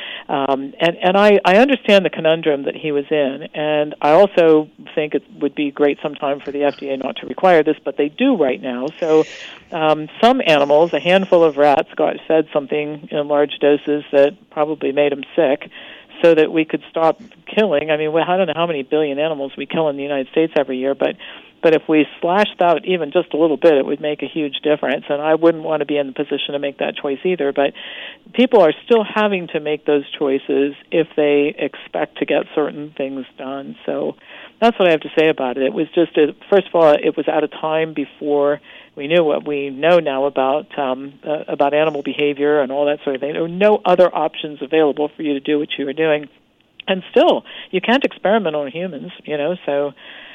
I understand the conundrum that he was in, and I also think it would be great sometime for the FDA not to require this, but they do right now. So some animals, a handful of rats, got fed something in large doses that probably made them sick, so that we could stop killing. I mean, I don't know how many billion animals we kill in the United States every year, but if we slashed out even just a little bit, it would make a huge difference. And I wouldn't want to be in the position to make that choice either. But people are still having to make those choices if they expect to get certain things done. So that's what I have to say about it. It was just, first of all, it was at a time before we knew what we know now about animal behavior and all that sort of thing. There were no other options available for you to do what you were doing. And still, you can't experiment on humans, so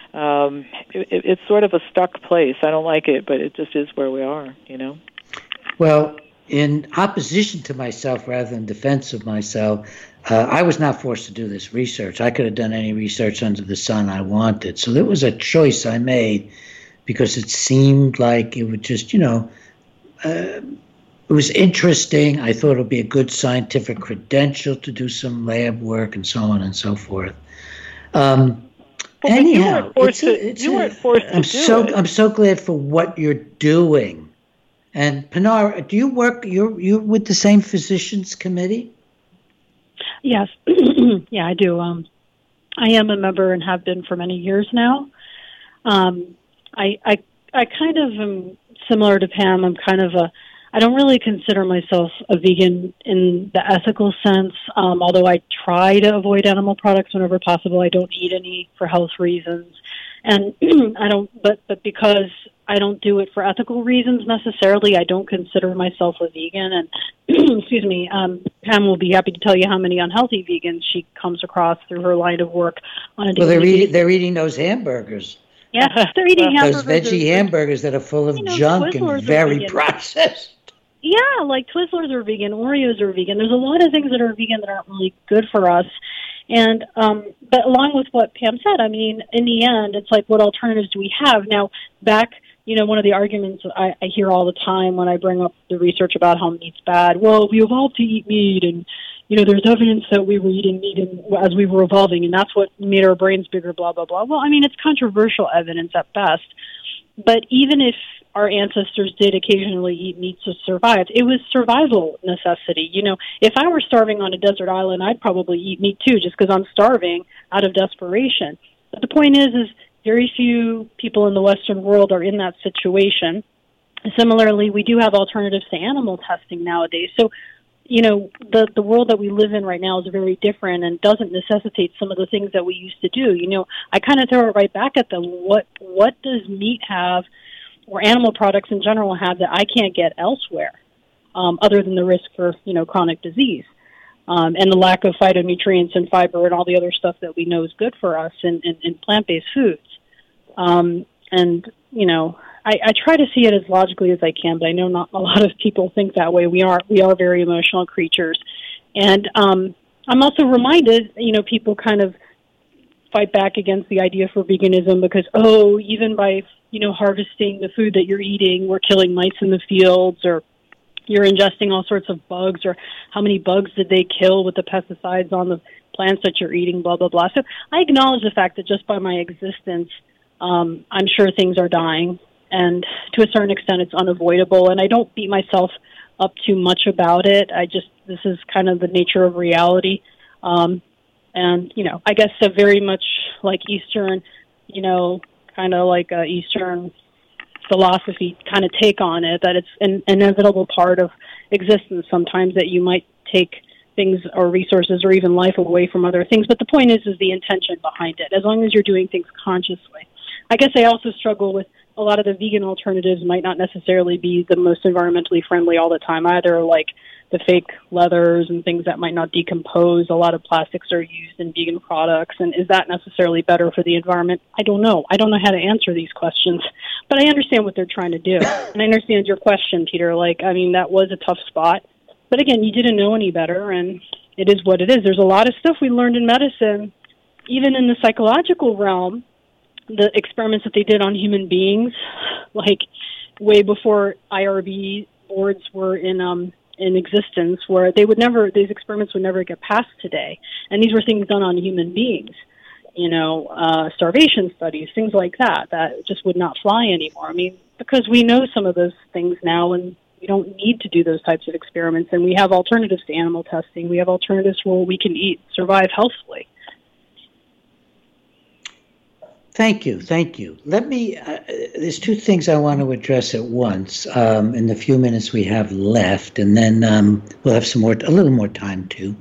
it's sort of a stuck place. I don't like it, but it just is where we are, Well, in opposition to myself rather than defense of myself, I was not forced to do this research. I could have done any research under the sun I wanted. So there was a choice I made because it seemed like it would just, it was interesting. I thought it would be a good scientific credential to do some lab work and so on and so forth. Anyhow, you weren't forced to do it. I'm so glad for what you're doing. And Pinar, do you work? You're with the same physicians committee? Yes, yeah, I do. I am a member and have been for many years now. I kind of am similar to Pam. I don't really consider myself a vegan in the ethical sense, although I try to avoid animal products whenever possible. I don't eat any for health reasons. And but because I don't do it for ethical reasons necessarily, I don't consider myself a vegan. And excuse me, Pam will be happy to tell you how many unhealthy vegans she comes across through her line of work on a daily basis. They're eating those hamburgers. Yeah, they're eating hamburgers. Those veggie hamburgers that are full of junk and very processed. Yeah, like Twizzlers are vegan, Oreos are vegan. There's a lot of things that are vegan that aren't really good for us. And but along with what Pam said, I mean, in the end, it's like, what alternatives do we have? Now, back, one of the arguments I hear all the time when I bring up the research about how meat's bad, well, we evolved to eat meat, and, there's evidence that we were eating meat as we were evolving, and that's what made our brains bigger, blah, blah, blah. Well, I mean, it's controversial evidence at best. But even if our ancestors did occasionally eat meat to survive, it was survival necessity. If I were starving on a desert island, I'd probably eat meat too, just because I'm starving out of desperation. But the point is very few people in the Western world are in that situation. Similarly, we do have alternatives to animal testing nowadays. So, the world that we live in right now is very different and doesn't necessitate some of the things that we used to do. I kind of throw it right back at them. What does meat have, or animal products in general have, that I can't get elsewhere, other than the risk for, chronic disease, and the lack of phytonutrients and fiber and all the other stuff that we know is good for us in plant-based foods. I try to see it as logically as I can, but I know not a lot of people think that way. We are very emotional creatures. And I'm also reminded, people kind of fight back against the idea for veganism because, even by, harvesting the food that you're eating, we're killing mice in the fields, or you're ingesting all sorts of bugs, or how many bugs did they kill with the pesticides on the plants that you're eating, blah, blah, blah. So I acknowledge the fact that just by my existence, I'm sure things are dying. And to a certain extent, it's unavoidable. And I don't beat myself up too much about it. This is kind of the nature of reality. And, I guess a very much like Eastern, kind of like a Eastern philosophy kind of take on it, that it's an inevitable part of existence sometimes, that you might take things or resources or even life away from other things. But the point is the intention behind it, as long as you're doing things consciously. I guess I also struggle with a lot of the vegan alternatives might not necessarily be the most environmentally friendly all the time either, like the fake leathers and things that might not decompose. A lot of plastics are used in vegan products, and is that necessarily better for the environment? I don't know. I don't know how to answer these questions, but I understand what they're trying to do. And I understand your question, Peter. That was a tough spot. But again, you didn't know any better, and it is what it is. There's a lot of stuff we learned in medicine, even in the psychological realm. The experiments that they did on human beings, like way before IRB boards were in existence, where these experiments would never get passed today. And these were things done on human beings, starvation studies, things like that just would not fly anymore. I mean, because we know some of those things now, and we don't need to do those types of experiments. And we have alternatives to animal testing. We have alternatives where we can survive healthfully. Thank you. Let me, there's two things I want to address at once in the few minutes we have left, and then we'll have a little more time too.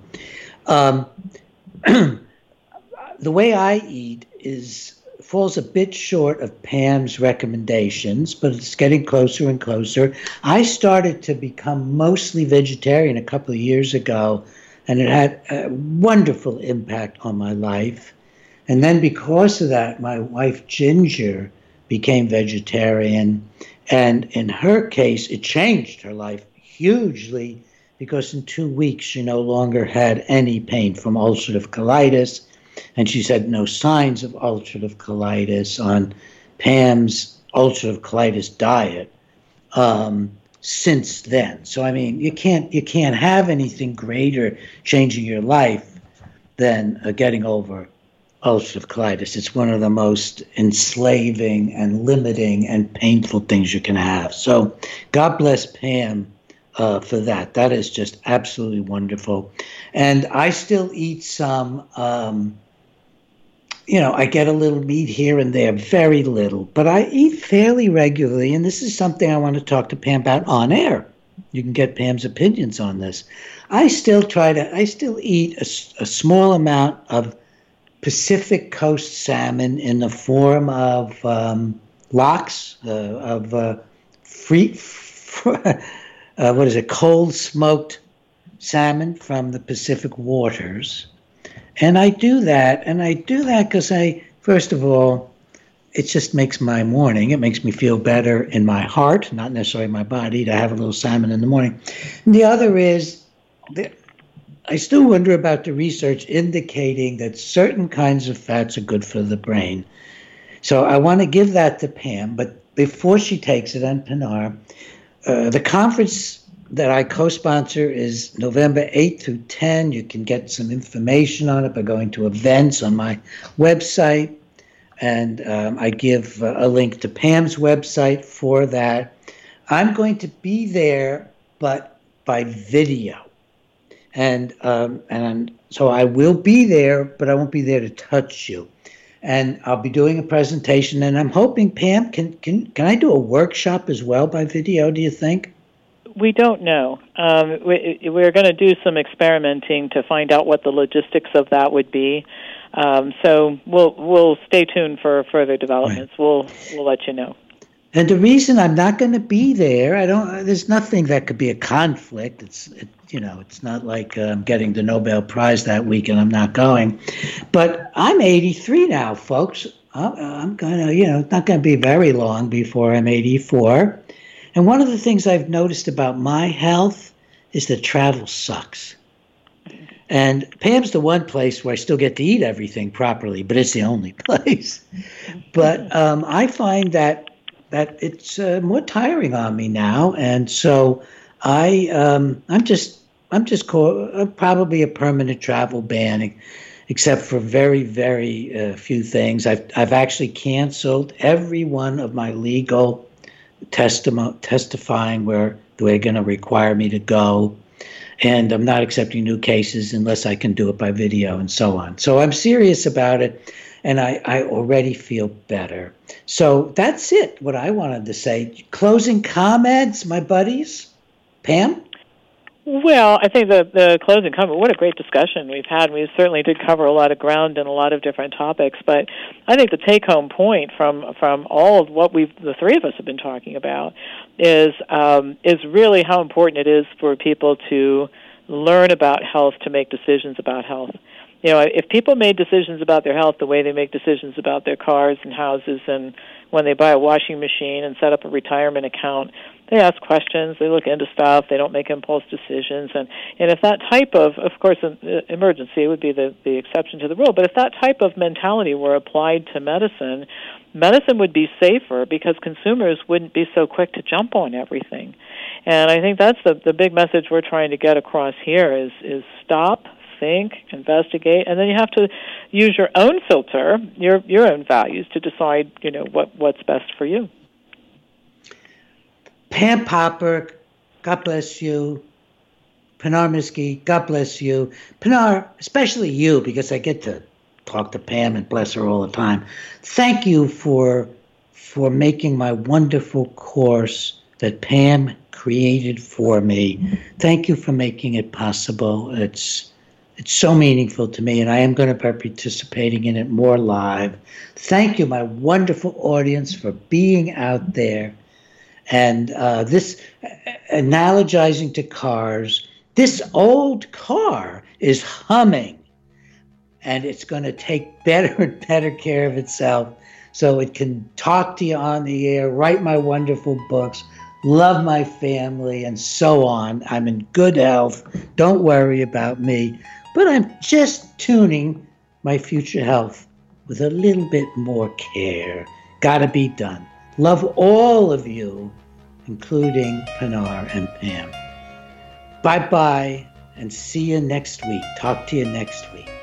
The way I eat falls a bit short of Pam's recommendations, but it's getting closer and closer. I started to become mostly vegetarian a couple of years ago, and it had a wonderful impact on my life. And then because of that, my wife, Ginger, became vegetarian. And in her case, it changed her life hugely because in 2 weeks, she no longer had any pain from ulcerative colitis. And she's had no signs of ulcerative colitis on Pam's ulcerative colitis diet since then. So, I mean, you can't have anything greater changing your life than getting over ulcerative colitis. It's one of the most enslaving and limiting and painful things you can have. So God bless Pam for that. That is just absolutely wonderful. And I still eat some, I get a little meat here and there, very little, but I eat fairly regularly. And this is something I want to talk to Pam about on air. You can get Pam's opinions on this. I still eat a small amount of Pacific Coast salmon in the form of lox, cold smoked salmon from the Pacific waters. And I do that because first of all, it just makes my morning. It makes me feel better in my heart, not necessarily my body, to have a little salmon in the morning. And the other is, I still wonder about the research indicating that certain kinds of fats are good for the brain. So I want to give that to Pam, but before she takes it, and Pinar, the conference that I co-sponsor is November 8 through 10. You can get some information on it by going to events on my website. And I give a link to Pam's website for that. I'm going to be there, but by video. And so I will be there, but I won't be there to touch you. And I'll be doing a presentation, and I'm hoping, Pam, can I do a workshop as well by video, do you think? We don't know. We're going to do some experimenting to find out what the logistics of that would be. So we'll stay tuned for further developments. Right. We'll let you know. And the reason I'm not going to be there, there's nothing that could be a conflict. It's not like I'm getting the Nobel Prize that week and I'm not going. But I'm 83 now, folks. I'm going to, it's not going to be very long before I'm 84. And one of the things I've noticed about my health is that travel sucks. And Pam's the one place where I still get to eat everything properly, but it's the only place. But I find that it's more tiring on me now, and so I'm probably a permanent travel ban, except for very, very few things. I've actually canceled every one of my legal testifying where they're going to require me to go. And I'm not accepting new cases unless I can do it by video and so on. So I'm serious about it, and I already feel better. So that's it, what I wanted to say. Closing comments, my buddies? Pam? Well, I think the closing comment, what a great discussion we've had. We certainly did cover a lot of ground and a lot of different topics, but I think the take-home point from all of what the three of us have been talking about is really how important it is for people to learn about health, to make decisions about health. If people made decisions about their health the way they make decisions about their cars and houses and when they buy a washing machine and set up a retirement account, they ask questions, they look into stuff, they don't make impulse decisions. And if that type of course, an emergency would be the exception to the rule, but if that type of mentality were applied to medicine would be safer because consumers wouldn't be so quick to jump on everything. And I think that's the big message we're trying to get across here is stop, think, investigate, and then you have to use your own filter, your own values to decide, what's best for you. Pam Popper, God bless you. Pinar Miski, God bless you. Pinar, especially you, because I get to talk to Pam and bless her all the time. Thank you for making my wonderful course that Pam created for me. Thank you for making it possible. It's so meaningful to me, and I am going to be participating in it more live. Thank you, my wonderful audience, for being out there. And this, analogizing to cars, this old car is humming, and it's going to take better and better care of itself so it can talk to you on the air, write my wonderful books, love my family, and so on. I'm in good health. Don't worry about me. But I'm just tuning my future health with a little bit more care. Gotta be done. Love all of you, including Pinar and Pam. Bye-bye, and see you next week. Talk to you next week.